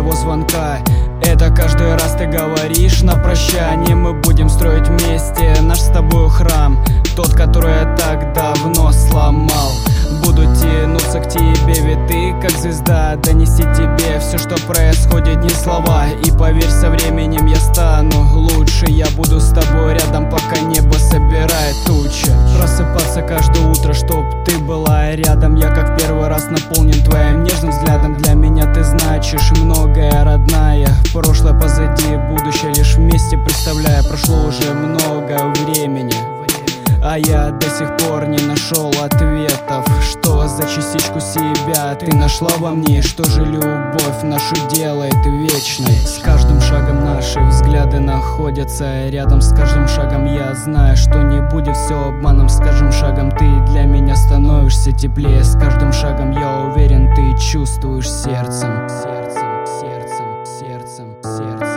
твоего звонка. Это каждый раз ты говоришь на прощание: мы будем строить вместе наш с тобою храм, тот, который я так давно сломал. Буду тянуться к тебе, ведь ты как звезда, донести тебе все, что происходит, не слова. И поверь, со временем я стану лучше. Я буду с тобой рядом, пока небо собирает тучи. Просыпаться каждое утро, чтоб ты была рядом. Я как в первый раз наполнен твоим нежным взглядом. Для меня ты значишь многое, родная. Прошлое позади, будущее лишь вместе представляя. Прошло уже много времени, а я до сих пор не нашел ответов. Что за частичку себя ты нашла во мне? Что же любовь нашу делает вечной? С каждым шагом наши взгляды находятся рядом. С каждым шагом я знаю, что не будет все обманом. С каждым шагом ты для меня становишься теплее. С каждым шагом я уверен, ты чувствуешь сердцем. Сердцем, сердцем, сердцем, сердцем.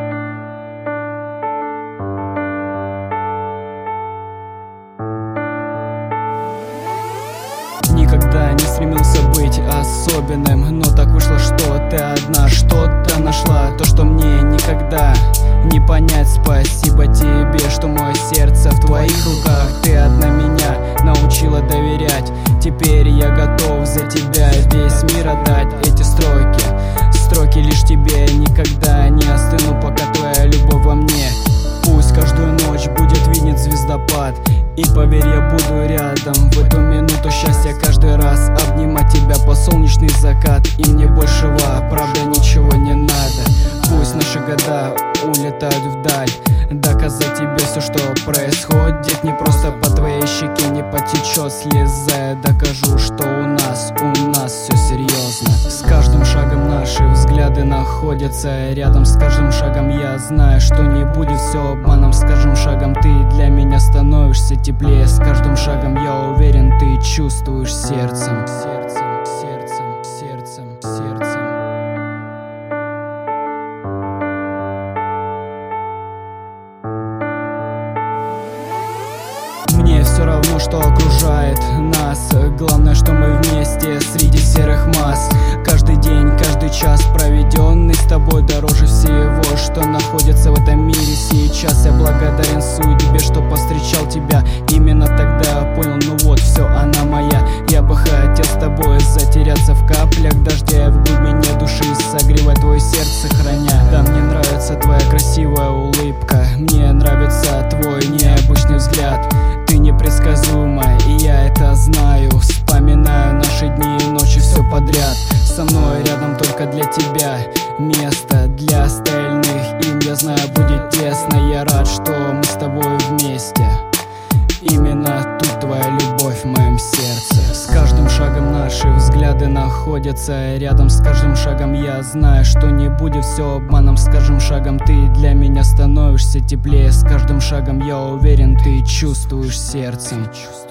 Никогда не стремился быть особенным, но так вышло, что ты одна что-то нашла, то, что мне никогда не понять. Спасибо тебе, что мое сердце в твоих руках. Ты одна меня научила доверять. Теперь я готов за тебя весь мир отдать. Эти строки лишь тебе. Никогда не остыну, пока твоя любовь во мне. Пусть каждую ночь будет виден звездопад, и поверь, я буду рядом в эту минуту счастья. Каждый раз обнимать тебя по солнечный закат. И мне большего, правда, ничего не надо. Пусть наши года улетают вдаль. Доказать тебе все, что происходит, не просто по твоей щеке не потечет слеза. Я докажу, что у нас все серьезно. С каждым шагом наши взгляды находятся рядом. С каждым шагом я знаю, что не будет все обманом. С каждым шагом ты для меня становишься теплее. С каждым шагом я уверен, ты чувствуешь сердцем. Сердцем, сердцем, сердцем, сердцем. Мне все равно, что окружает нас. Главное, что мы вместе среди серых масс. Каждый день, каждый час, проведенный с тобой, дороже всего, что находится в этом мире сейчас. Я благодарен судьбе, что повстречал тебя. Именно тогда я понял, ну вот, все, она моя. Я бы хотел с тобой затеряться в каплях дождя, в глубине души согревать твое сердце храня. Да, мне нравится твоя красивая улыбка, мне нравится твой необычный взгляд. Ты непредсказуема, и я это знаю. Вспоминаю наши дни и ночи все подряд. Со мной рядом только для тебя место, для остальных им, я знаю, будет тесно. Я рад, что мы с тобой вместе. Именно тут твоя любовь в моем сердце. С каждым шагом наши взгляды находятся рядом. С каждым шагом я знаю, что не будет все обманом. С каждым шагом ты для меня становишься теплее. С каждым шагом я уверен, ты чувствуешь сердцем.